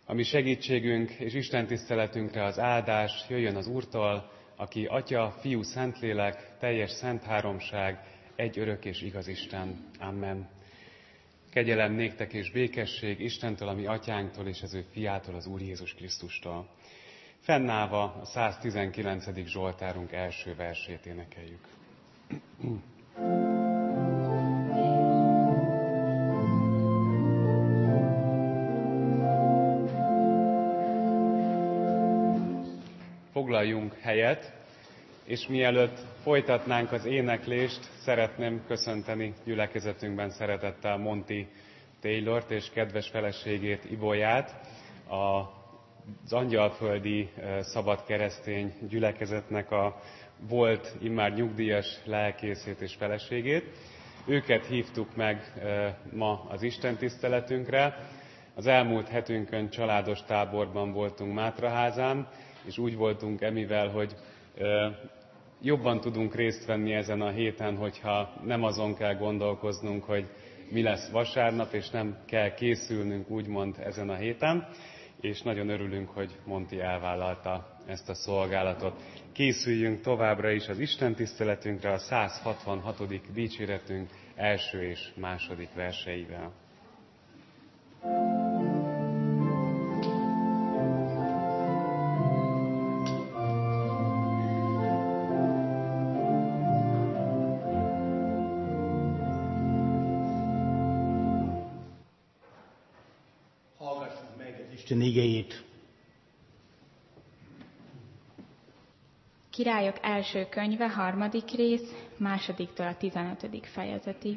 A mi segítségünk és istentiszteletünkre az áldás jöjjön az Úrtól, aki Atya, Fiú, Szentlélek, teljes szent háromság, egy örök és igaz Isten. Amen. Kegyelem néktek és békesség Istentől, a mi atyánktól és az ő fiától, az Úr Jézus Krisztustól. Fennállva a 119. Zsoltárunk első versét énekeljük. Foglaljunk helyet, és mielőtt folytatnánk az éneklést, szeretném köszönteni gyülekezetünkben szeretettel Monty Taylort és kedves feleségét, Ibolyát, az Angyalföldi Szabad Keresztény Gyülekezetnek a volt, immár nyugdíjas lelkészét és feleségét. Őket hívtuk meg ma az istentiszteletünkre. Az elmúlt hetünkön családos táborban voltunk Mátraházán, és úgy voltunk emivel, hogy jobban tudunk részt venni ezen a héten, hogyha nem azon kell gondolkoznunk, hogy mi lesz vasárnap, és nem kell készülnünk úgymond ezen a héten, és nagyon örülünk, hogy Monty elvállalta ezt a szolgálatot. Készüljünk továbbra is az istentiszteletünkre a 166. dicséretünk első és második verseivel. Isten igéjét. Királyok első könyve, 3. rész, 2-től a 15. fejezetig.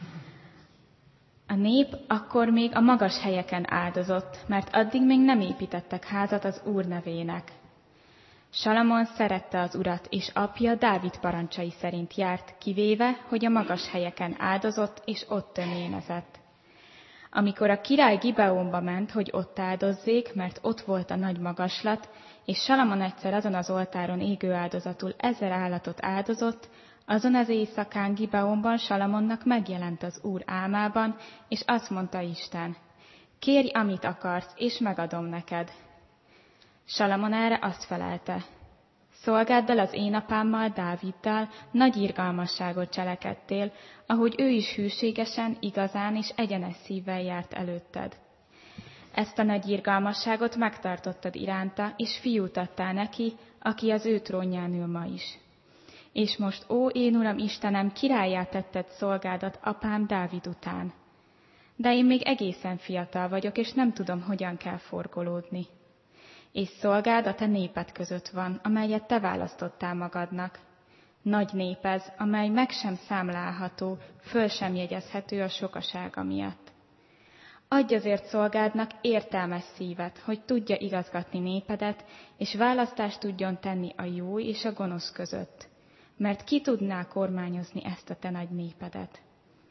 A nép akkor még a magas helyeken áldozott, mert addig még nem építettek házat az Úr nevének. Salamon szerette az Urat, és apja Dávid parancsai szerint járt, kivéve, hogy a magas helyeken áldozott, és ott töménezett. Amikor a király Gibeonba ment, hogy ott áldozzék, mert ott volt a nagy magaslat, és Salamon egyszer azon az oltáron égő áldozatul 1000 állatot áldozott, azon az éjszakán Gibeonban Salamonnak megjelent az Úr álmában, és azt mondta Isten: kérj, amit akarsz, és megadom neked. Salamon erre azt felelte: szolgáddal, az én apámmal, Dáviddal nagy irgalmasságot cselekedtél, ahogy ő is hűségesen, igazán és egyenes szívvel járt előtted. Ezt a nagy irgalmasságot megtartottad iránta, és fiút adtál neki, aki az ő trónján ül ma is. És most, ó, én Uram Istenem, királlyá tetted szolgádat apám Dávid után. De én még egészen fiatal vagyok, és nem tudom, hogyan kell forgolódni. És szolgád a te néped között van, amelyet te választottál magadnak. Nagy nép ez, amely meg sem számlálható, föl sem jegyezhető a sokasága miatt. Adj azért szolgádnak értelmes szívet, hogy tudja igazgatni népedet, és választást tudjon tenni a jó és a gonosz között. Mert ki tudná kormányozni ezt a te nagy népedet?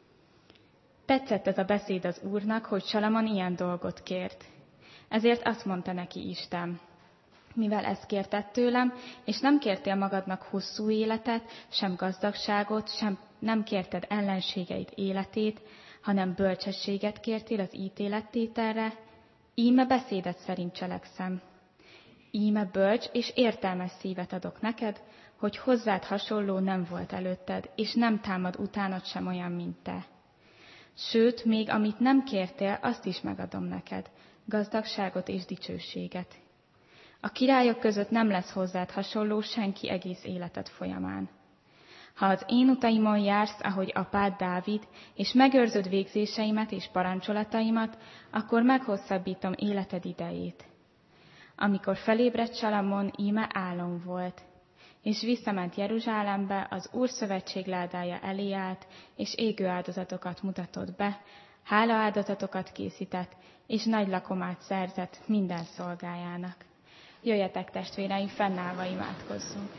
Tetszett ez a beszéd az Úrnak, hogy Salamon ilyen dolgot kért. Ezért azt mondta neki Isten: mivel ezt kérted tőlem, és nem kértél magadnak hosszú életet, sem gazdagságot, sem nem kérted ellenségeid életét, hanem bölcsességet kértél az ítélettételre, íme beszédet szerint cselekszem. Íme bölcs és értelmes szívet adok neked, hogy hozzád hasonló nem volt előtted, és nem támad utánad sem olyan, mint te. Sőt, még amit nem kértél, azt is megadom neked, gazdagságot és dicsőséget. A királyok között nem lesz hozzád hasonló senki egész életed folyamán. Ha az én utaimon jársz, ahogy apád Dávid, és megőrzöd végzéseimet és parancsolataimat, akkor meghosszabbítom életed idejét. Amikor felébredt Salamon, íme álom volt, és visszament Jeruzsálembe, az Úr szövetség ládája elé állt, és égő áldozatokat mutatott be, hálaáldozatokat készített, és nagy lakomát szerzett minden szolgájának. Jöjjetek, testvéreim, fennállva imádkozzunk!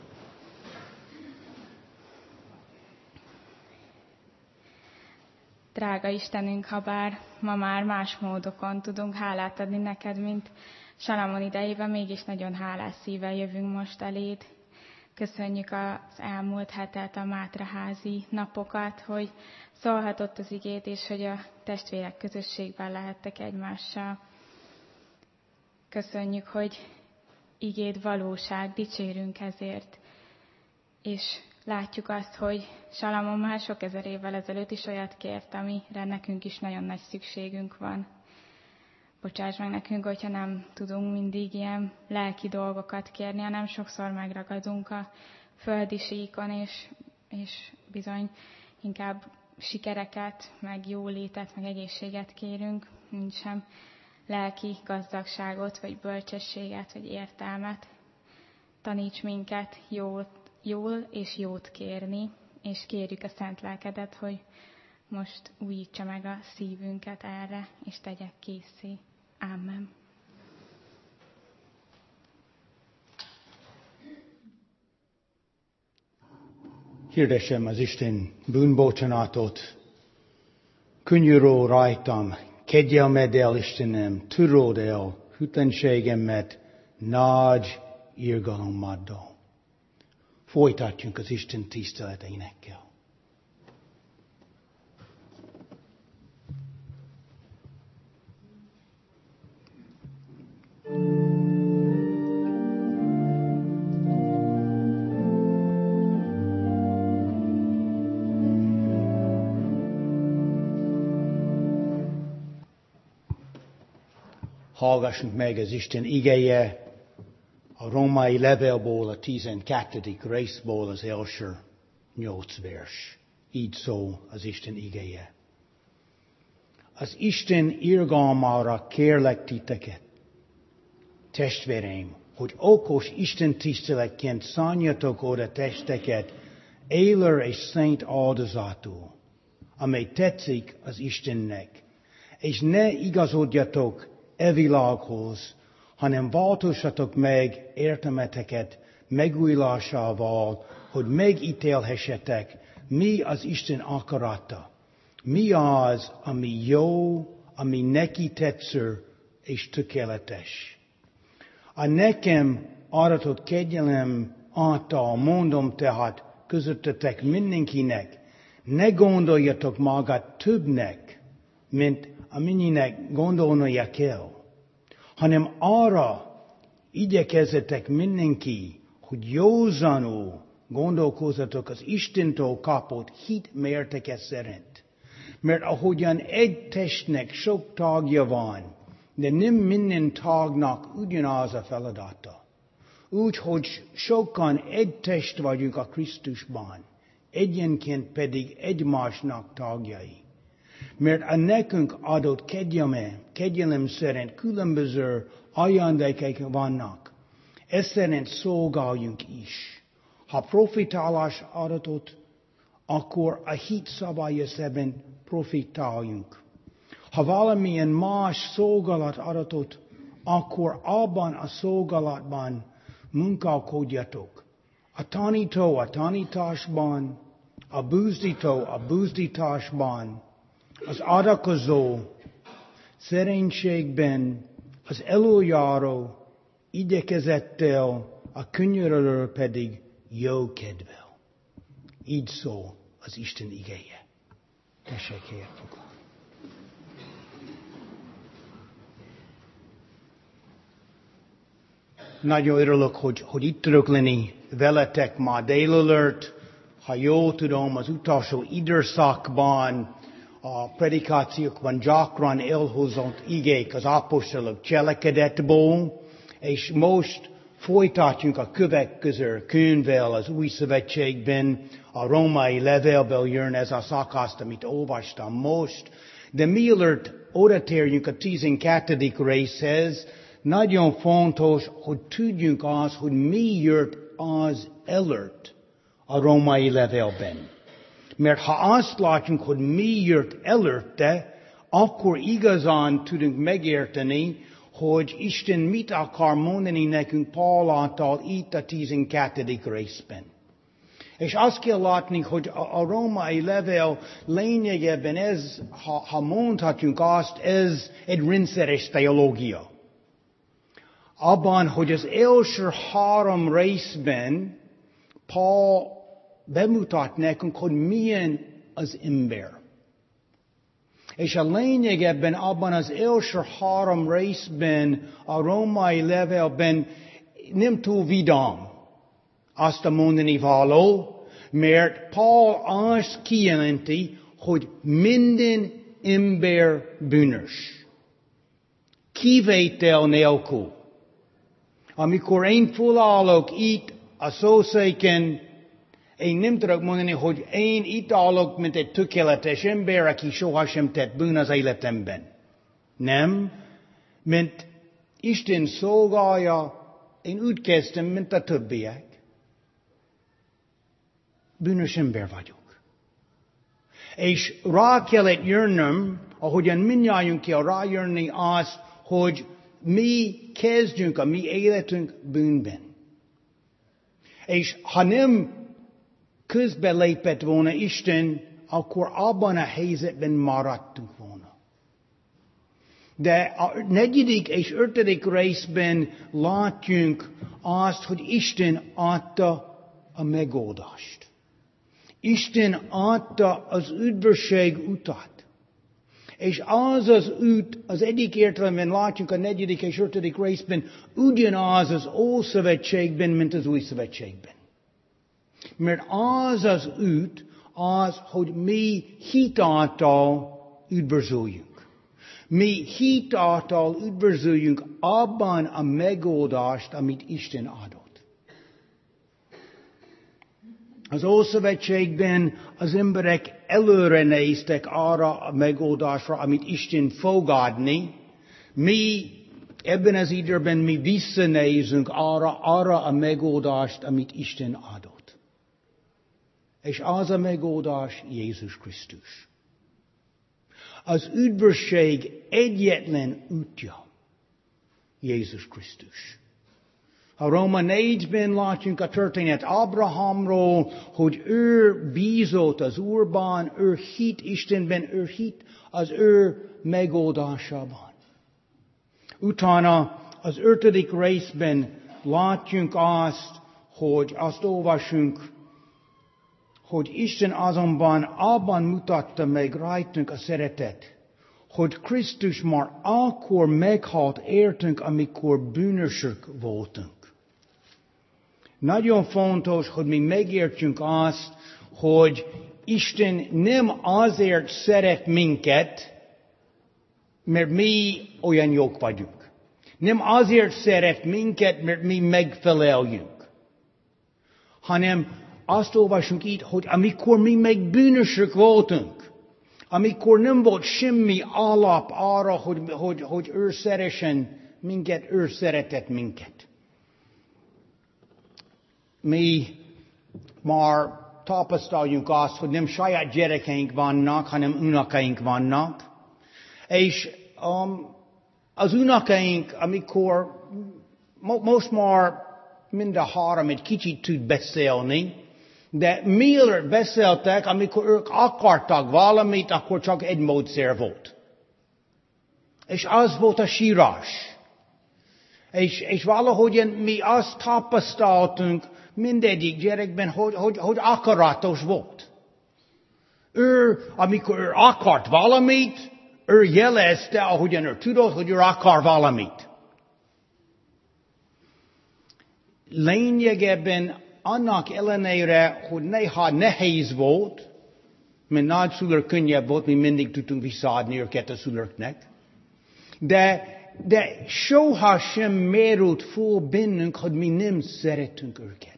Drága Istenünk, habár ma már más módokon tudunk hálát adni neked, mint Salamon idejében, mégis nagyon hálás szívvel jövünk most eléd. Köszönjük az elmúlt hetet, a mátraházi napokat, hogy szólhatott az igét, és hogy a testvérek közösségben lehettek egymással. Köszönjük, hogy igéd valóság, dicsérünk ezért. És látjuk azt, hogy Salamon már sok ezer évvel ezelőtt is olyat kért, amire nekünk is nagyon nagy szükségünk van. Bocsáss meg nekünk, hogyha nem tudunk mindig ilyen lelki dolgokat kérni, hanem sokszor megragadunk a földi síkon, és bizony inkább sikereket, meg jólétet, meg egészséget kérünk, mint sem lelki gazdagságot, vagy bölcsességet, vagy értelmet. Taníts minket jól és jót kérni, és kérjük a szent lelkedet, hogy most újítsa meg a szívünket erre, és tegyek készé. Amen. Hirdessem az Isten bűnbocsánatot. Könnyűró rajtam, kegyelmed el, Istenem, tudod el hűtlenségemet nagy irgalommaddal. Folytatjunk az Isten tiszteleteinekkel. Hallgassunk meg az Isten igéje a római levélból, a 12. részból az első 8 vers. Így szól az Isten igéje. Az Isten irgalmára kérlek titeket, testvéreim, hogy okos Isten tiszteletként szánjatok oda testeket élő és szent áldozatul, amely tetszik az Istennek, és ne igazodjatok e világhoz, hanem változzatok meg értelmeteket megújulásával, hogy megítélhessetek, mi az Isten akarata, mi az, ami jó, ami neki tetsző és tökéletes. A nekem aratott kegyelem által mondom tehát közöttetek mindenkinek, ne gondoljatok magát többnek, mint amennyinek gondolnia kell, hanem arra igyekezzetek mindenki, hogy józanul gondolkozzatok az Istentől kapott hit mértéke szerint. Mert ahogyan egy testnek sok tagja van, de nem minden tagnak ugyanaz a feladata. Úgyhogy sokan egy test vagyunk a Krisztusban, egyenként pedig egymásnak tagjai. Mert a nekünk adott kegyelem szerint különböző ajándékek vannak. Ez szerint szolgáljunk is. Ha profitálás adatot, akkor a hit szabálya szerint profitáljunk. Ha valamilyen más szolgálat adatot, akkor abban a szolgálatban munkálkodjatok. A tanító a tanításban, a buzdító a buzdításban, az adakozó szerénységben, az előjáró igyekezettel, a könyörülő pedig jó kedvel. Így szól az Isten igéje. Tessék helyet foglalni. Nagyon örülök, hogy itt tudok lenni veletek ma délelőtt. Ha jól tudom, az utolsó időszakban a predikációkban gyakran elhozott igék az apostolok cselekedetból, és most folytatjunk a következő könyvvel az Új Szövetségben, a római levélből jön ez a szakasz, amit olvastam most, de mielőtt oda térjünk a 12. részhez, nagyon fontos, hogy tudjunk az, hogy mi jött az előtt a római levélben. Mert ha azt látjuk, hogy mi jött előtte, akkor igazán tudunk megérteni, hogy Isten mit akar mondani nekünk Pál által itt a 12. részben. És azt kell látni, hogy a római levél lényegében ez, ha mondhatjuk azt, ez egy rendszeres teológia. Abban, hogy az első 3 részben Pál bemutat nekünk, hogy milyen az ember. És a lényeg ebben abban az első 3 részben, a római levélben nem túl vidám azt a mondani való, mert Paul azt kijelenti, hogy minden ember bűnös. Kivétel nélkül. Amikor én felállok itt a szószéken, én nem tudok mondani, hogy én itt állok, mint egy tökéletes ember, aki sohasem tett bűn az életemben. Nem, mint Isten szolgálja, én úgy kezdtem, mint a többiek. Bűnös ember vagyok. És rá kellett jönnöm, ahogyan mindnyájunk kell rájönni azt, hogy mi kezdjünk a mi életünk bűnben. És ha nem közbe lépett volna Isten, akkor abban a helyzetben maradtunk volna. De a 4. és 5. részben látjunk azt, hogy Isten adta a megoldást. Isten adta az üdvösség utat. És az az út, az egyik értelemben látjuk a 4. és 5. részben, ugyanaz az Ószövetségben, mint az Új Szövetségben. Mert az az út, az, hogy mi hit által üdvözöljünk. Mi hit által üdvözöljünk abban a megoldást, amit Isten adott. Az Ószövetségben az emberek előre néztek arra a megoldásra, amit Isten fog adni. Mi ebben az időben mi visszanézünk arra a megoldást, amit Isten adott. És az a megoldás Jézus Krisztus. Az üdvösség egyetlen útja Jézus Krisztus. A Róma 4-ben látjunk a történet Abrahamról, hogy ő bízott az Úrban, ő hit Istenben, ő hit az ő megoldásában. Utána az 5. részben látjunk azt olvasunk, hogy Isten azonban abban mutatta meg rajtunk a szeretet, hogy Krisztus már akkor meghalt értünk, amikor bűnösök voltunk. Nagyon fontos, hogy mi megértsünk azt, hogy Isten nem azért szeret minket, mert mi olyan jók vagyunk. Nem azért szeret minket, mert mi megfeleljünk. Hanem azt olvasunk itt, hogy amikor mi meg bűnösök voltunk, amikor nem volt semmi alap arra, hogy ő szeressen minket, ő szeretett minket. Mi már tapasztaljunk azt, hogy nem saját gyerekeink vannak, hanem unokaink vannak. És az unokaink, amikor most már mind a 3 egy kicsit tud beszélni, de mielőtt beszéltek, amikor ők akartak valamit, akkor csak egy módszer volt. És az volt a sírás. És valahogyan mi azt tapasztaltunk mindegyik gyerekben, hogy akaratos volt. Amikor ő akart valamit, ő jelezte, ahogyan ő tudott, hogy ő akar valamit. Lényegében annak ellenére, hogy néha nehéz volt, mert nagyszülők könnyebb volt, mi mindig tudtunk visszaadni őket a szülőknek, de soha sem merült föl bennünk, hogy mi nem szeretünk őket.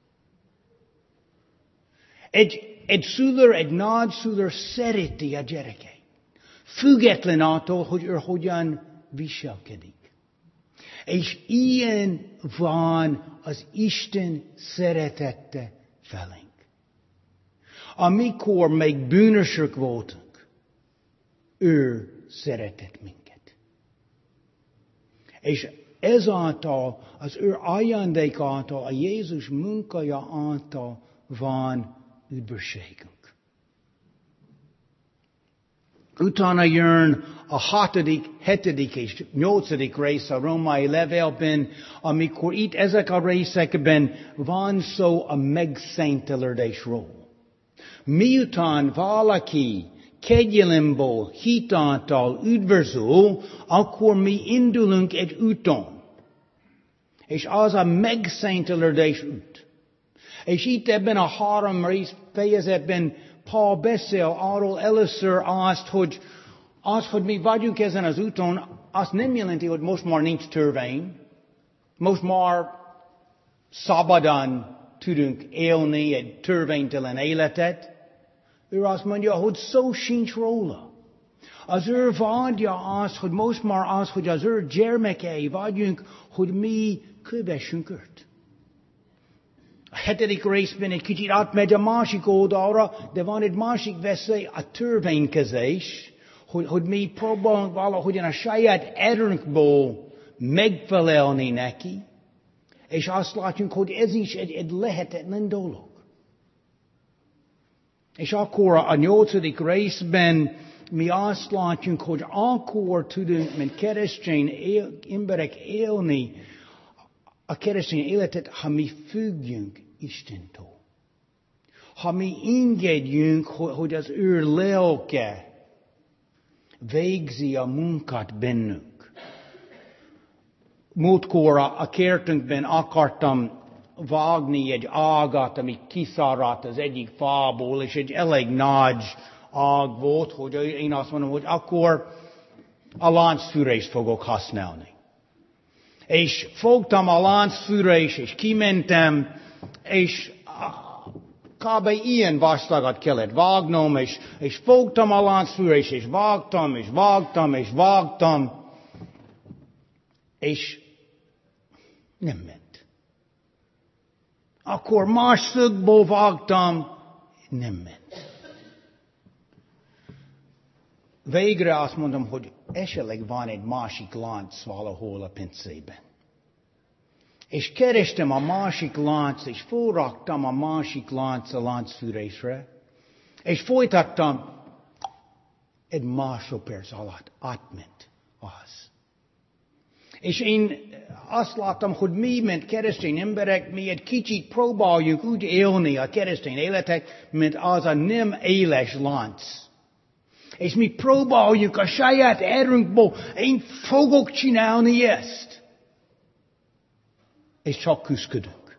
Egy szülő, egy nagyszülő szereti a gyerekeit. Független attól, hogy ő hogyan viselkedik. És ilyen van az Isten szeretete felénk. Amikor még bűnösök voltunk, ő szeretett minket. És ezáltal, az ő ajándék által, a Jézus munkája által van üdvösségünk. Utána jön a 6., 7. és 8. rész a római levélben, amikor itt ezek a részekben van szó a megszentelődésről. Miután valaki kegyelemból, hitáltal üdvözöl, akkor mi indulunk egy úton. És az a megszentelődés út. És itt ebben a 3 rész fejezetben Paul beszél arról először hogy mi vagyunk ezen az úton, azt nem jelenti, hogy most már nincs törvény, most már szabadon tudunk élni egy törvénytelen életet. Ő azt mondja, hogy szó sincs róla. Az ő vágya az, hogy most már az, hogy az ő gyermekei vagyunk, hogy mi kövessünk őt. A 7. részben egy kicsit átmegy a másik oldalra, de van egy másik veszély, a törvénykezés, hogy mi próbálunk valahogyan a saját erőnkból megfelelni neki, és azt látjuk, hogy ez is egy lehetetlen dolog. És akkor a 8. részben mi azt látjuk, hogy akkor tudunk, mint keresztény emberek élni a keresztény életet, ha mi függjünk Istentől. Ha mi engedjünk, hogy az ő lelke végzi a munkát bennünk. Múltkor a kertünkben akartam vágni egy ágat, ami kiszáradt az egyik fából, és egy elég nagy ág volt, hogy én azt mondom, hogy akkor a láncfűrést fogok használni. És fogtam a láncfűrést, és kimentem, és kb. Ilyen vastagat kellett vágnom, és fogtam a láncfűrést, és vágtam, és vágtam, és vágtam, és nem ment. Akkor más szögből vágtam, nem ment. Végre azt mondom, hogy esetleg van egy másik lánc valahol a pincében. És kerestem a másik lánc, és felraktam a másik lánc a láncfűrésre, és folytattam, egy másodperc alatt átment az. És én azt láttam, hogy mi, mint keresztény emberek, mi egy kicsit próbáljuk úgy élni a keresztény életet, mint az a nem éles lánc. És mi próbáljuk a saját erőnkból, én fogok csinálni ezt. És csak küzdködünk.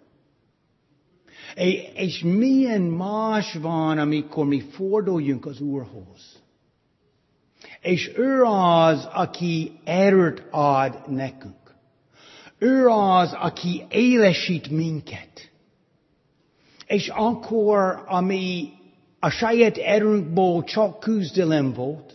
És milyen más van, amikor mi forduljunk az Úrhoz. És ő az, aki erőt ad nekünk. Ő az, aki élesít minket. És akkor, ami a saját erőnkból csak küzdelem volt,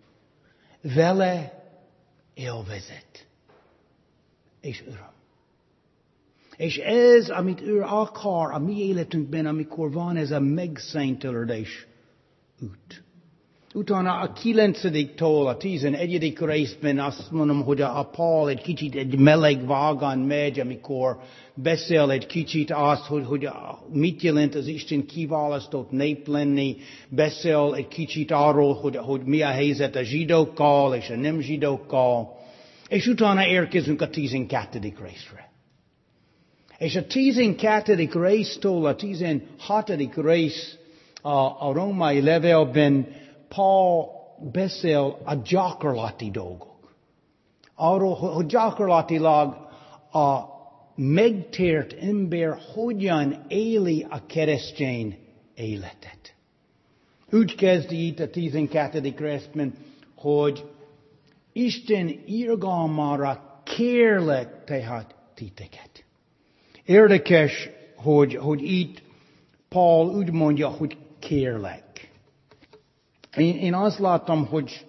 vele élvezet és öröm. És ez, amit ő akar a mi életünkben, amikor van ez a megszentelődés út. Utána a 9-től a 11. részben azt mondom, hogy a Paul egy kicsit egy meleg vágán megy, amikor beszél egy kicsit azt, hogy mit jelent az Isten kiválasztott nép lenni, beszél egy kicsit arról, hogy mi a helyzet a zsidókkal és a nem zsidókkal, és utána érkezünk a 12. részre. És a 12. résztől a 16. rész a római levélben Paul beszél a gyakorlati dolgok. Arról, hogy gyakorlatilag a megtért ember hogyan éli a keresztény életet. Úgy kezdi itt a 12. részben, hogy Isten irgalmára kérlek tehát titeket. Érdekes, hogy itt Paul úgy mondja, hogy kérlek. Én azt láttam, hogy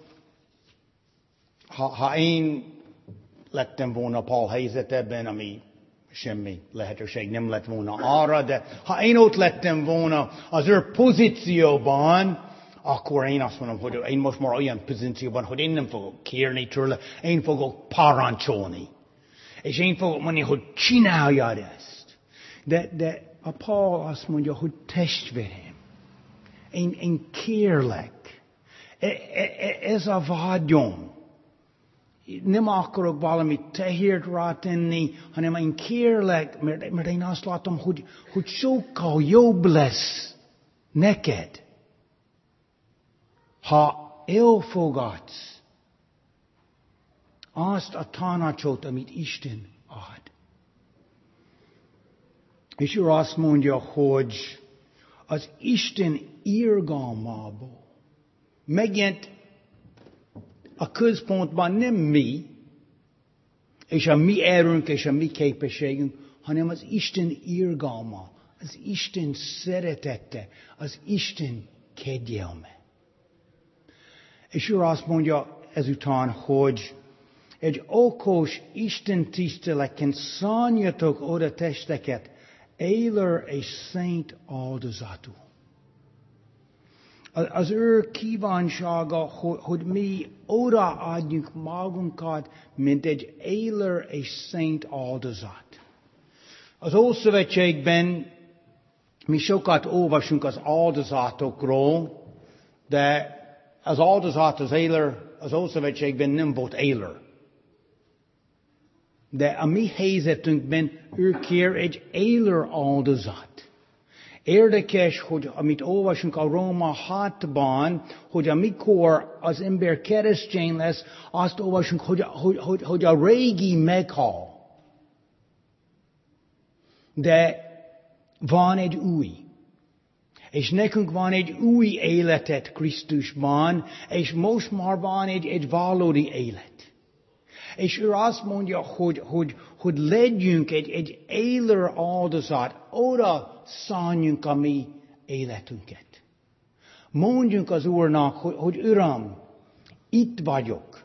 ha én lettem volna Paul helyzetben, ami semmi lehetőség nem lett volna arra, de ha én ott lettem volna az ő pozícióban, akkor én azt mondom, hogy én most már olyan pozícióban, hogy én nem fogok kérni tőle, én fogok parancsolni. És én fogok mondani, hogy csináljad ezt. De a Paul azt mondja, hogy testvérem, én kérlek. Ez a vágyom. Nem akarok valamit tehért rátenni, hanem én kérlek, mert én azt látom, hogy sokkal jobb lesz neked. Ha elfogadsz azt a tanácsot, amit Isten ad. És ő azt mondja, hogy az Isten irgalmából megint a központban nem mi, és a mi erőnk és a mi képességünk, hanem az Isten irgalma, az Isten szeretete, az Isten kegyelme. És ő azt mondja ezután, hogy egy okos Isten tiszteleten szánjatok oda testeket, élő és szent áldozatul. Az ő kívánsága, hogy mi odaadjuk magunkat, mint egy élő és szent áldozat. Az Ószövetségben mi sokat olvasunk az áldozatokról, de az áldozat, az élő, az Ószövetségben nem volt élő. De a mi helyzetünkben ő kér egy élő áldozat. Érdekes, hogy amit olvasunk a Róma 6-ban, hogy amikor az ember keresztény lesz, azt olvasunk, hogy a régi meghal. De van egy új. És nekünk van egy új életet Krisztusban, és most már van egy valódi élet. És ő azt mondja, hogy legyünk egy élő áldozat, oda szálljunk a mi életünket. Mondjunk az Úrnak, hogy Uram, itt vagyok.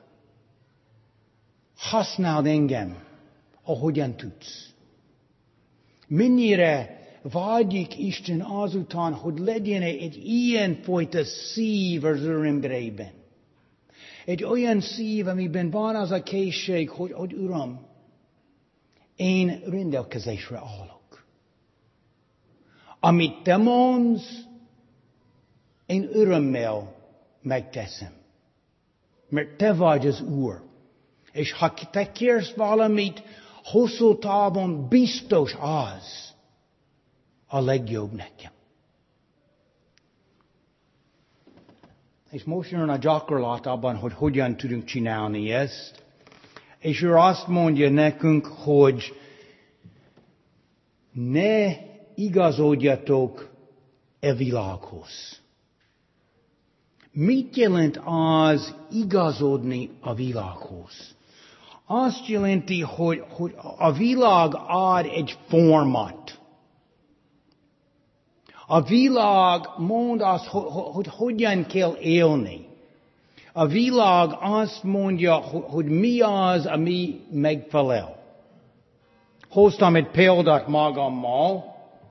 Használd engem, ahogyan tudsz. Mennyire vágyik Isten azután, hogy legyen egy ilyen fajta szív az ő embereiben. Egy olyan szív, amiben van az a készség, hogy Uram, én rendelkezésre állok. Amit te mondsz, én örömmel megteszem. Mert te vagy az Úr. És ha te kérsz valamit, hosszú távon biztos az a legjobb nekem. És most jön a gyakorlat abban, hogy hogyan tudunk csinálni ezt. És ő azt mondja nekünk, hogy ne igazodjatok e világhoz. Mit jelent az igazodni a világhoz? Azt jelenti, hogy a világ ad egy formát. A világ mond azt, hogy hogyan kell élni. A világ azt mondja, hogy mi az, ami megfelel. Hoztam egy példát magammal.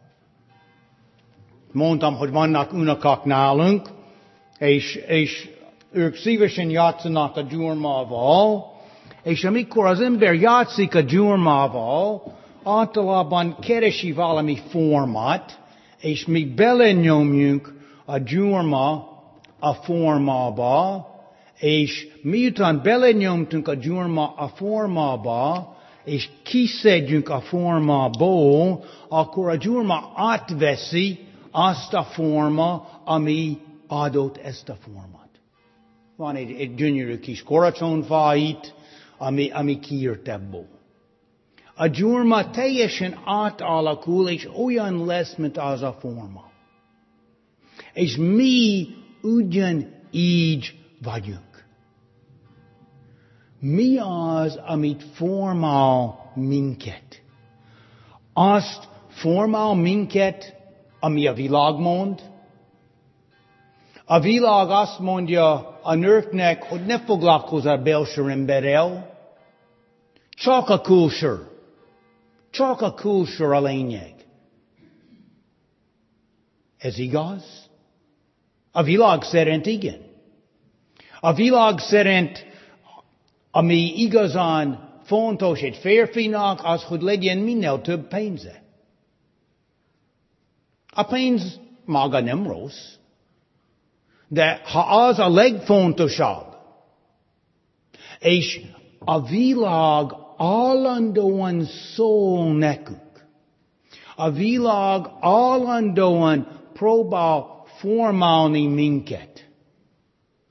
Mondtam, hogy vannak unokák nálunk, és ők szívesen játszanak a gyurmával, és amikor az ember játszik a gyurmával, általában keresi valami formát, és mi belenyomjunk a gyurma a formába, és miután belenyomtunk a gyurma a formába, és kiszedjünk a formából, akkor a gyurma átveszi azt a forma, ami adott ezt a formát. Van egy gyönyörű kis karacsonfa itt, ami kiírt ebből. A gyurma teljesen átalakul, és olyan lesz, mint az a forma. És mi ugyanígy vagyunk. Mi az, amit formál minket? Azt formál minket, ami a világ mond? A világ azt mondja a nőknek, hogy ne foglalkozz a belső emberrel, csak a külső. Csak a külső a lényeg. Ez igaz? A világ szerint igen. A világ szerint, ami igazán fontos egy férfinak, az, hogy legyen minél több pénze. A pénz maga nem rossz. De ha az a legfontosabb, és a világ állandóan szól nekünk, a világ állandóan próbál formálni minket,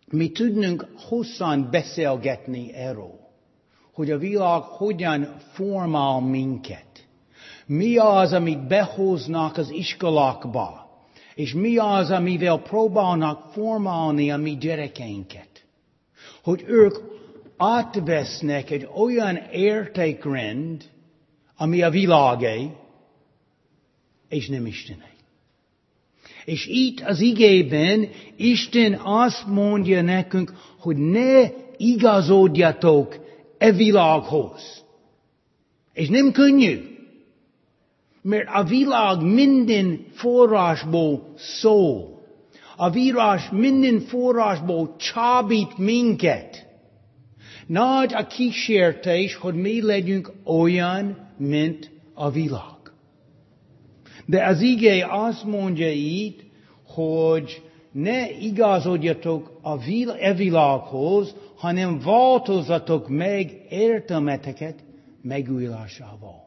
mi tudnunk hosszan beszélgetni erről, hogy a világ hogyan formál minket. Mi az, amit behoznak az iskolákba, és mi az, amivel próbálnak formálni a mi gyerekeinket. Hogy ők átvesznek egy olyan értékrend, ami a világé, és nem Istené. És itt az igében Isten azt mondja nekünk, hogy ne igazodjatok e világhoz. És nem könnyű. Mert a világ minden forrásból szól. A világ minden forrásból csábít minket. Nagy a kísértés, hogy mi legyünk olyan, mint a világ. De az ige azt mondja itt, hogy ne igazodjatok a világhoz, hanem változzatok meg értelmeteket megújulásával.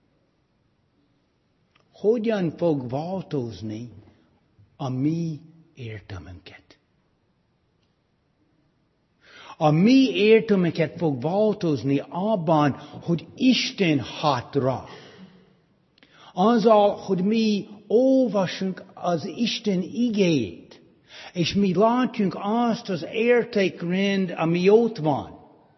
Hogyan fog változni a mi értelmünket? A mi értelmünket fog változni abban, hogy Isten hat rá. Azzal, hogy mi olvasunk az Isten igéjét, és mi látjunk azt az értékrend, ami ott van.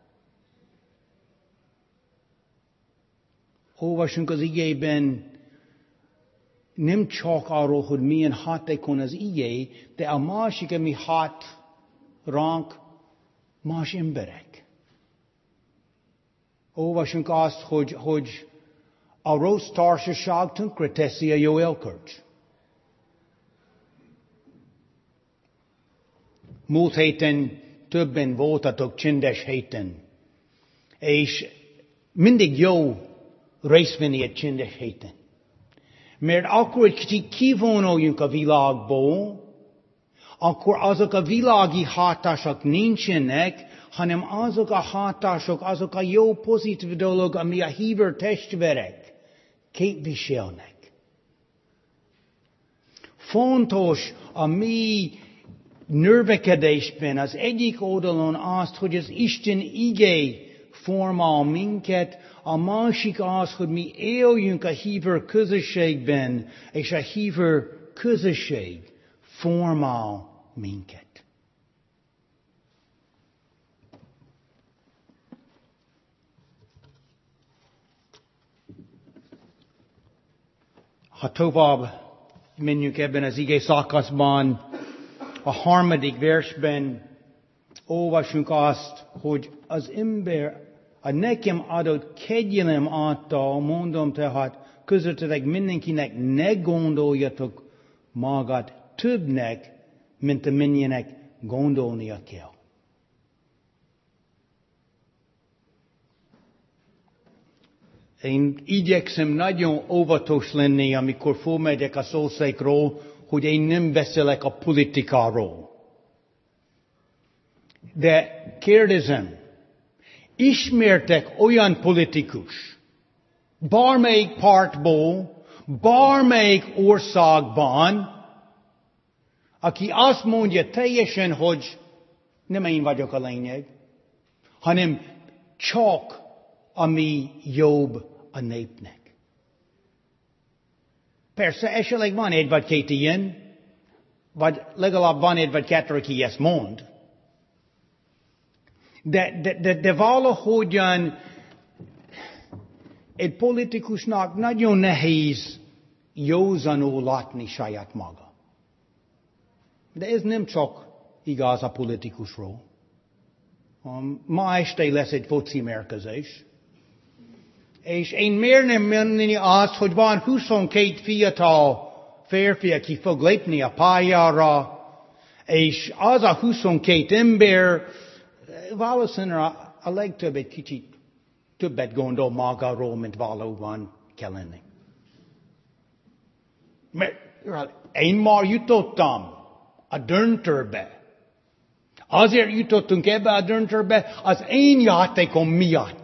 Olvasunk az igében nem csak arról, hogy milyen hatékony az igé, de a másik, ami hat ránk, más emberek. Olvasunk azt, hogy a rossz társaság tönkreteszi a jó elkört. Múlt héten többen voltatok csendes héten, és mindig jó részt venni egy csendes héten. Mert akkor egy kicsit kivonuljunk a világból, akkor azok a világi hatások nincsenek, hanem azok a hatások, azok a jó pozitív dolgok, ami a hívő testvérek képviselnek. Fontos a mi növekedésben az egyik oldalon azt, hogy az Isten igé formál minket, a másik az, hogy mi éljünk a hívő közösségben, és a hívő közösség formál minket. Ha tovább menjünk ebben az ige szakaszban, a 3. versben olvasunk azt, hogy az ember a nekem adott kegyelem által mondom tehát közöttetek mindenkinek ne gondoljatok magát többnek, mint amennyinek gondolnia kell. Én igyekszem nagyon óvatos lenni, amikor fölmegyek a szószékról, hogy én nem beszélek a politikáról. De kérdezem, ismertek olyan politikus, bármelyik pártból, bármelyik országban, aki azt mondja teljesen, hogy nem én vagyok a lényeg, hanem csak ami jobb a népnek. Persze, esetleg van egy vagy két ilyen, vagy legalább van egy vagy kettő, aki ezt mond. De valahogyan egy politikusnak nagyon nehéz józanul látni saját maga. De ez nem csak igaz a politikusról. Ma este lesz egy foci mérkőzés. És én miért nem mondani azt, hogy van 22 fiatal férfi, aki fog lépni a pályára, és az a 22 ember valószínűleg a legtöbb egy kicsit többet gondol magáról, mint valóban kell lenni. Mert én már jutottam a döntőbe. Azért jutottunk ebbe a döntőbe az én játékom miatt.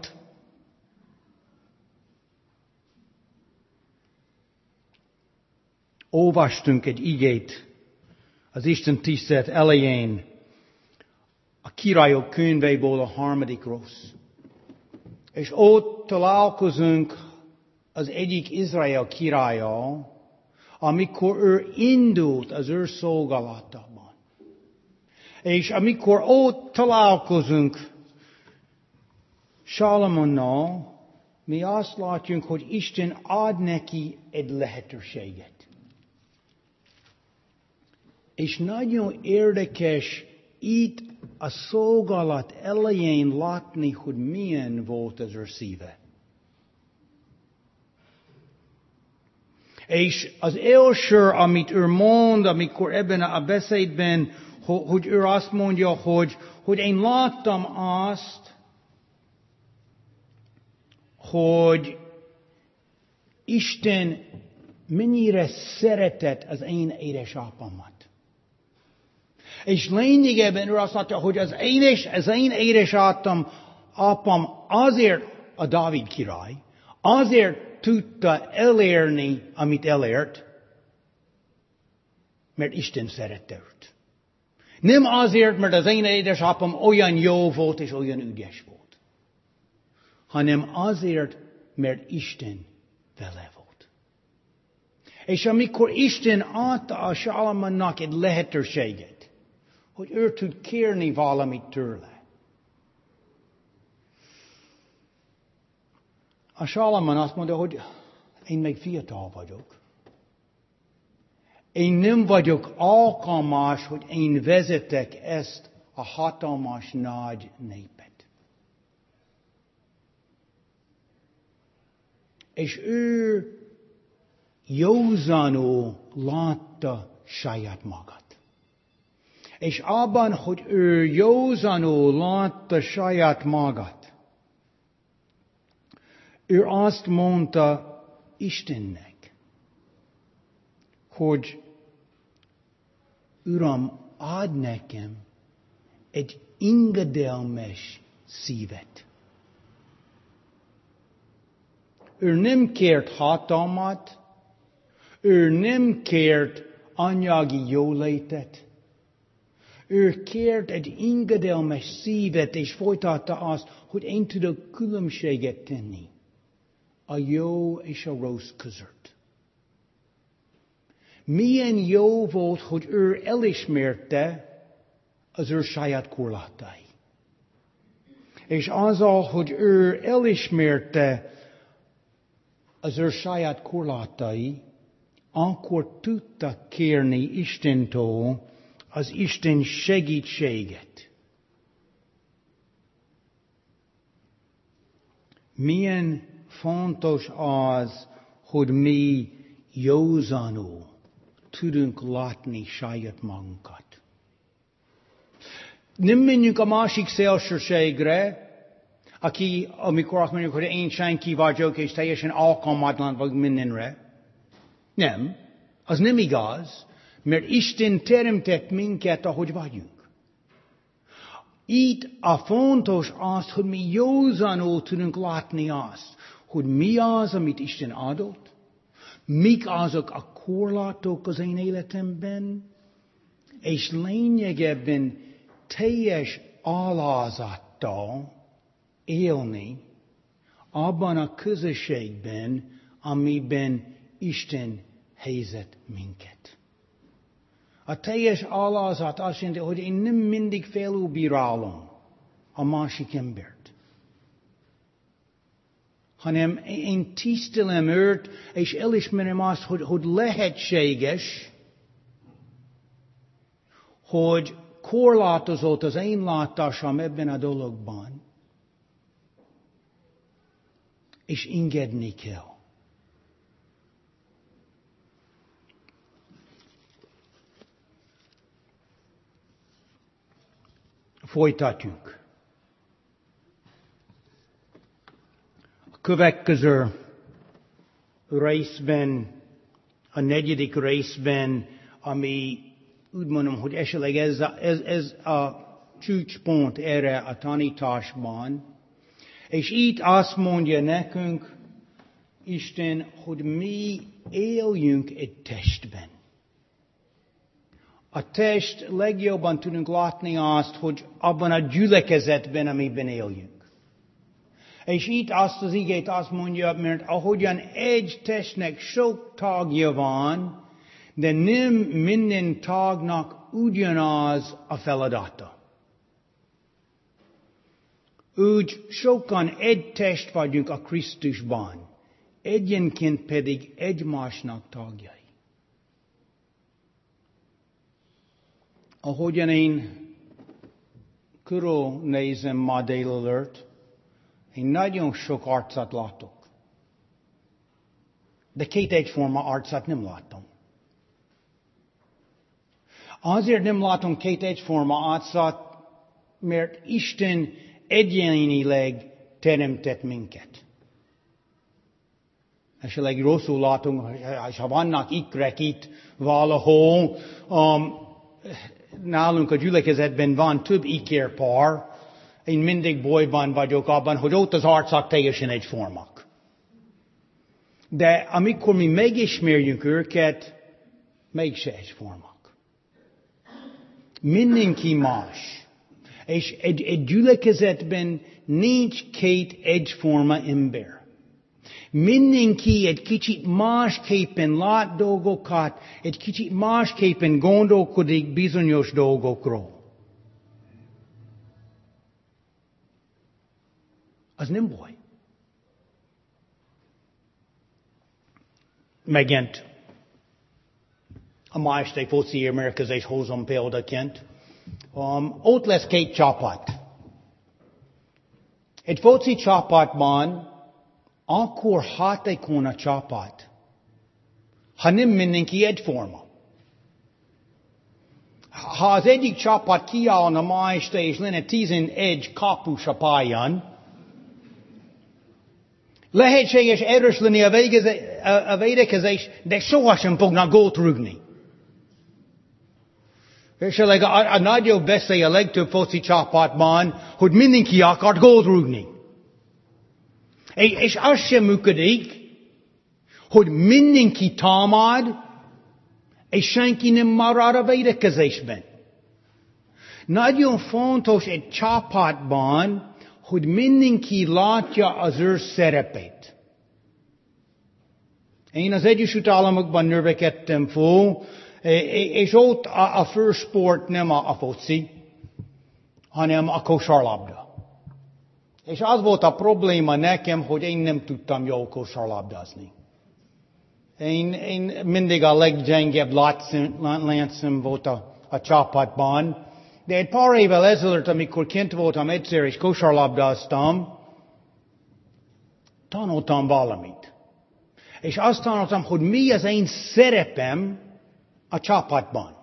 Olvastunk egy igét az Isten tisztelet elején a Királyok könyveiből a 3. rossz. És ott találkozunk az egyik Izrael királya, amikor ő indult az ő szolgálatában. És amikor ott találkozunk Sálamonnal, mi azt látjuk, hogy Isten ad neki egy lehetőséget. És nagyon érdekes itt a szolgálat elején látni, hogy milyen volt az ő szíve. És az első, amit ő mond, amikor ebben a beszédben, hogy ő azt mondja, hogy én láttam azt, hogy Isten mennyire szeretett az én édesapamat. És lényegében ő azt mondta, hogy az én édesapám azért a Dávid király, azért tudta elérni, amit elért, mert Isten szerette őt. Nem azért, mert az én édesapám olyan jó volt és olyan ügyes volt, hanem azért, mert Isten vele volt. És amikor Isten adta a Sálamonnak egy lehetőséget, hogy ő tud kérni valamit tőle. A Sálamon azt mondja, hogy én még fiatal vagyok. Én nem vagyok alkalmas, hogy én vezetek ezt a hatalmas nagy népet. És ő józanul látta saját magát. És abban, hogy ő józanul látta saját magát, ő azt mondta Istennek, hogy Uram, add nekem egy engedelmes szívet. Ő nem kért hatalmat, ő nem kért anyagi jólétet, ő kért egy engedelmes szívet, és folytatta azt, hogy én tudok különbséget tenni a jó és a rossz között. Milyen jó volt, hogy ő elismerte az ő saját korlátai. És azzal, hogy ő elismerte az ő saját korlátai, akkor tudta kérni Istentől az Isten segítséget. Milyen fontos az, hogy mi józanul tudunk látni saját magunkat. Nem menjünk a másik szélsőségre, aki, amikor azt mondjuk, hogy én senki vagyok, és teljesen alkalmatlan vagy mindenre. Nem, az nem igaz, mert Isten teremtett minket, ahogy vagyunk. Itt a fontos az, hogy mi józanul tudunk látni azt, hogy mi az, amit Isten adott, mik azok a korlátok az én életemben, és lényegében teljes alázattal élni abban a közösségben, amiben Isten helyezett minket. A teljes alázat azt jelenti, hogy én nem mindig felülbírálom a másik embert, hanem én tisztelem őt, és elismerem azt, hogy lehetséges, hogy korlátozott az én látásom ebben a dologban, és engedni kell. Folytatjuk. A következő részben, a 4. részben, ami úgy mondom, hogy esetleg ez a csúcspont erre a tanításban, és itt azt mondja nekünk Isten, hogy mi éljünk egy testben. a test legjobban tudunk látni azt, hogy abban a gyülekezetben, amiben éljünk. És itt azt az igét azt mondja, mert ahogyan egy testnek sok tagja van, de nem minden tagnak ugyanaz a feladata. Úgy sokan egy test vagyunk a Krisztusban, egyenként pedig egymásnak tagjai. Ahogyan én körülnézem ma délelőtt, én nagyon sok arcot látok. De két egyforma arcot nem látom. Azért nem látom két egyforma arcot, mert Isten egyénileg teremtett minket. Esetleg rosszul látunk, és ha vannak ikrek itt valahol, nálunk a gyülekezetben van több ikerpár, én mindig bajban vagyok abban, hogy ott az arcok teljesen egyformak. De amikor mi megismerjük őket, mégse egyformak. Mindenki más. És egy gyülekezetben nincs két egyforma ember. Mindenki egy kicsit másképpen lát dolgokat, egy kicsit másképpen gondolkodik bizonyos dolgokról. Az nem baj. Megint a ma este foci érmérkezés hozom példaként. Ott lesz két csapat. Egy foci csapatban akkor hatékony a csapat, ha nem mindenki egyforma. Ha az egyik csapat kiállna ma este, és lenne 11 kapus a pályán, lehetséges erős lenni a védekezés, de sohasem fognak gólt rúgni. És a nagyobb veszély a legtöbb foci csapatban, hogy mindenki akart gólt rúgni. És az sem működik, hogy mindenki támad, és senki nem marad a védekezésben. Nagyon fontos egy csapatban, hogy mindenki látja az ő szerepét. Én az Egyesült Államokban növekedtem föl, és ott a fősport nem a foci, hanem a kosárlabda. És az volt a probléma nekem, hogy én nem tudtam jól kosárlabdázni. Én mindig a leggyengebb láncem volt a csapatban, de egy pár évvel ezelőtt, amikor kint voltam egyszer és kosárlabdáztam, tanultam valamit. És azt tanultam, hogy mi az én szerepem a csapatban.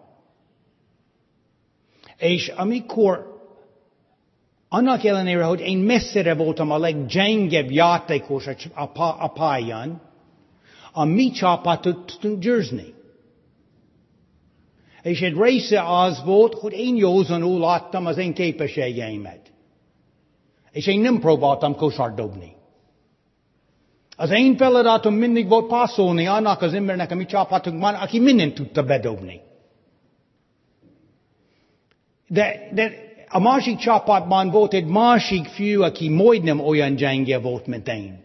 És amikor annak ellenére, hogy én messzire voltam a leggyengebb játékos a pályán, a mi csapatot tudtunk győzni. És egy része az volt, hogy én józanul láttam az én képességeimet. És én nem próbáltam kosár dobni. Az én feladatom mindig volt passzolni annak az embernek, a mi csapatunkban, aki mindent tudta bedobni. De a másik csapatban volt egy másik fiú, aki majdnem olyan gyenge volt, mint én.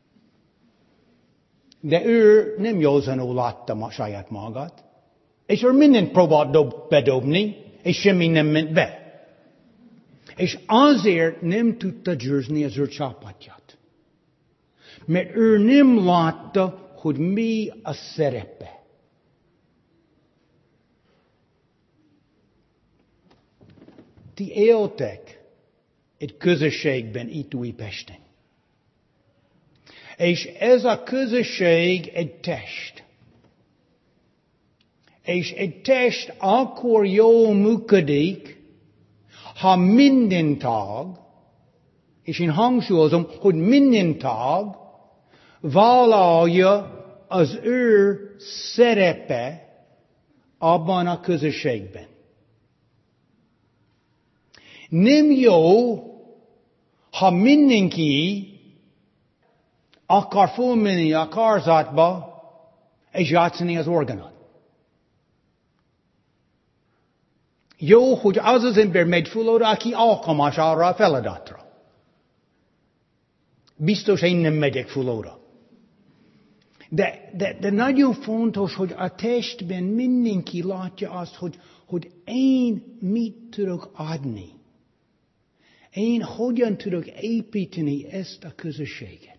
De ő nem józanul látta a saját magát. És ő mindent próbált bedobni, és semmi nem ment be. És azért nem tudta győzni az ő csapatját. Mert ő nem látta, hogy mi a szerepe. Ti éltek egy közösségben itt Újpesten. És ez a közösség egy test. És egy test akkor jól működik, ha minden tag, és én hangsúlyozom, hogy minden tag vállalja az ő szerepe abban a közösségben. Nem jó, ha mindenki akar fölmenni a karzatba és játszani az orgonát. Jó, hogy az az ember megy föl oda, aki alkalmas arra a feladatra. Biztos én nem megyek föl oda. De nagyon fontos, hogy a testben mindenki látja azt, hogy én mit tudok adni. Én hogyan tudok építeni ezt a közösséget.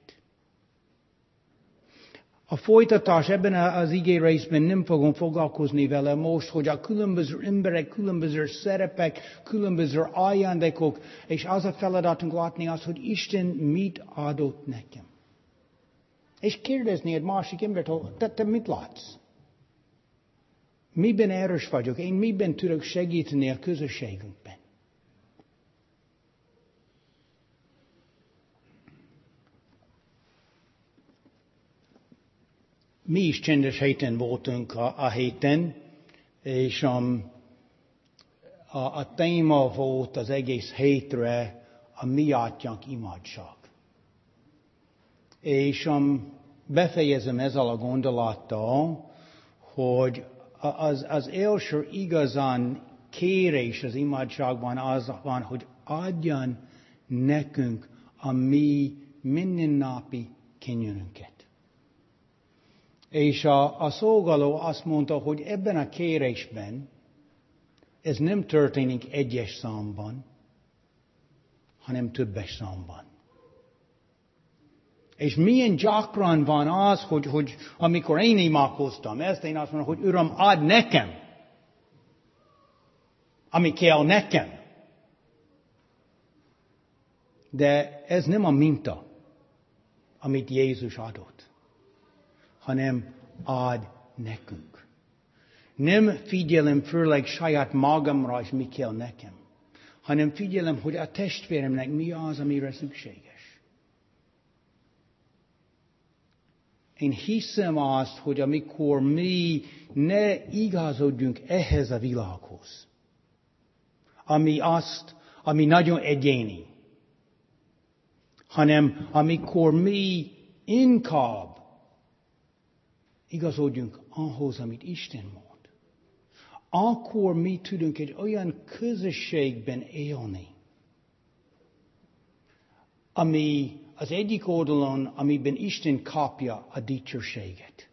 A folytatás ebben az igé részben nem fogom foglalkozni vele most, hogy a különböző emberek, különböző szerepek, különböző ajándékok, és az a feladatunk látni azt, hogy Isten mit adott nekem. És kérdezni egy másik embertől, te mit látsz? Miben erős vagyok? Én miben tudok segíteni a közösségünkben? Mi is csendes héten voltunk a héten, és a téma volt az egész hétre a mi atyánk imádság. És befejezem ezzel a gondolattal, hogy az első igazán kérés az imádságban az van, hogy adjan nekünk a mi mindennapi kenyerünket. És a szolgáló azt mondta, hogy ebben a kérésben ez nem történik egyes számban, hanem többes számban. És milyen gyakran van az, hogy amikor én imádkoztam ezt, én azt mondom, hogy Uram, add nekem, ami kell nekem. De ez nem a minta, amit Jézus adott, hanem ad nekünk. Nem figyelem főleg saját magamra, és mi kell nekem, hanem figyelem, hogy a testvéremnek mi az, amire szükséges. Én hiszem azt, hogy amikor mi ne igazodjunk ehhez a világhoz, ami nagyon egyéni, hanem amikor mi inkább igazodjunk ahhoz, amit Isten mond, akkor mi tudunk egy olyan közösségben élni, ami az egyik oldalon, amiben Isten kapja a dicsőséget.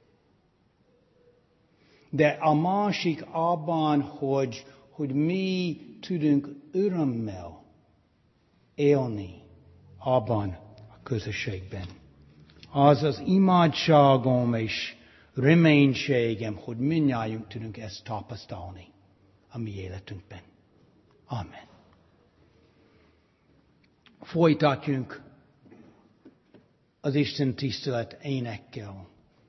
De a másik abban, hogy mi tudunk örömmel élni abban a közösségben. Az az imádságom és reménységem, hogy mindnyájunk tudunk ezt tapasztalni a mi életünkben. Amen. Folytatjunk az Isten tisztelet énekkel.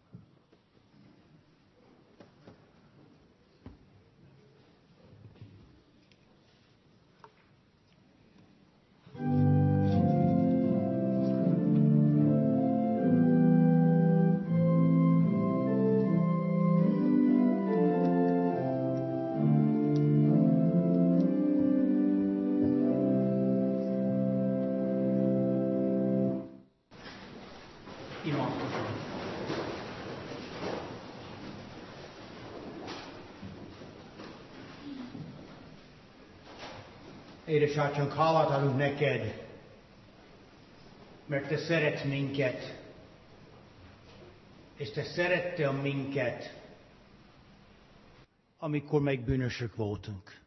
Édesatyánk, hálát adunk neked, mert te szeretsz minket, és te szerettél minket, amikor még bűnösök voltunk.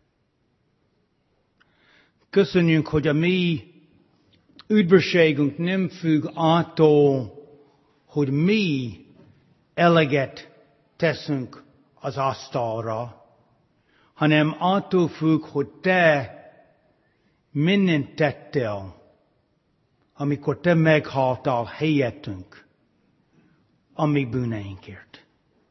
Köszönjük, hogy a mi üdvösségünk nem függ attól, hogy mi eleget teszünk az asztalra, hanem attól függ, hogy te mindent tettél, amikor te meghaltál helyettünk a mi bűneinkért.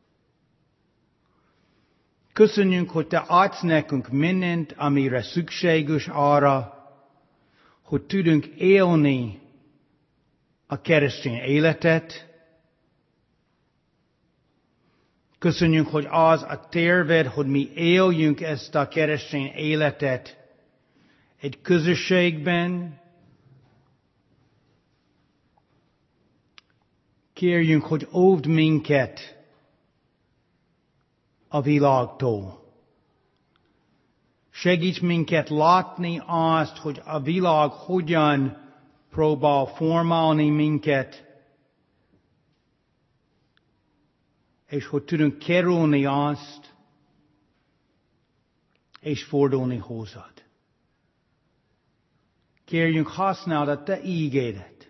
Köszönjük, hogy te adsz nekünk mindent, amire szükséges arra, hogy tudunk élni a keresztény életet. Köszönjük, hogy az a terved, hogy mi éljünk ezt a keresztény életet egy közösségben. Kérjünk, hogy óvd minket a világtól. Segíts minket látni azt, hogy a világ hogyan próbál formálni minket, és hogy tudunk kerülni azt, és fordulni hozzád. Kérjünk, használd a Te ígédet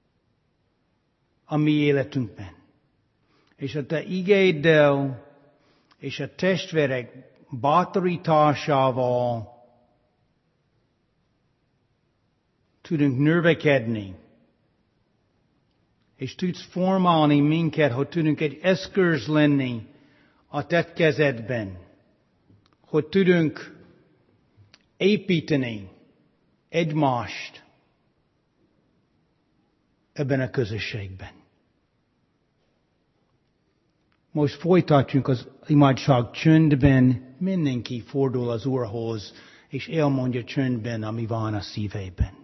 a mi életünkben. És a Te ígéddel és a testvérek bátorításával tudunk növekedni, és tudsz formálni minket, hogy tudunk egy eszköz lenni a Te kezedben, hogy tudunk építeni egymást ebben a közösségben. Most folytatjunk az imádság csöndben, mindenki fordul az Úrhoz, és elmondja csöndben, ami van a szívében.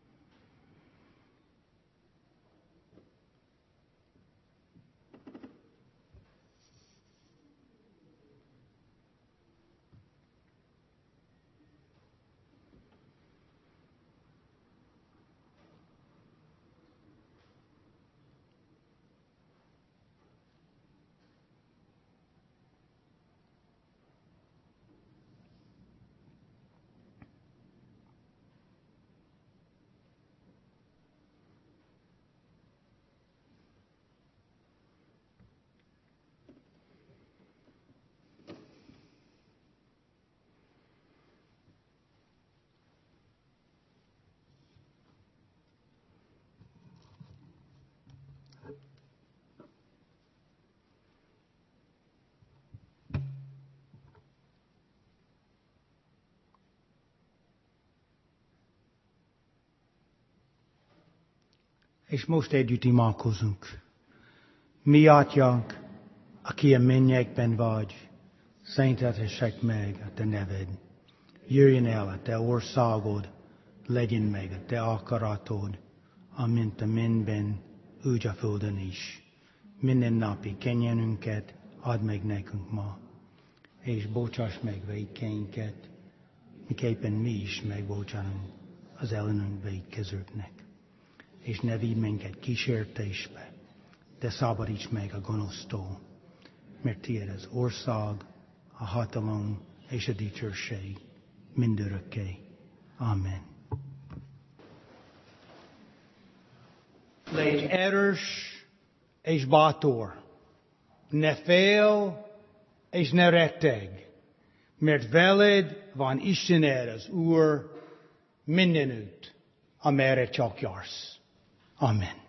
És most együtt imádkozunk. Mi Atyánk, aki a mennyekben vagy, szenteltessék meg a Te neved. Jöjjön el a Te országod, legyen meg a Te akaratod, amint a mennyben, úgy a földön is. Minden napi kenyerünket add meg nekünk ma, és bocsáss meg vétkeinket, miképpen mi is megbocsátunk az ellenünk vétkezőknek. És ne vigy minket kísértésbe, de szabadíts meg a gonosztól, mert tiéd az ország, a hatalom és a dicsőség mindörökké. Amen. Légy erős és bátor, ne fél és ne retteg, mert veled van Istened az Úr mindenütt, amerre csak jársz. Amen.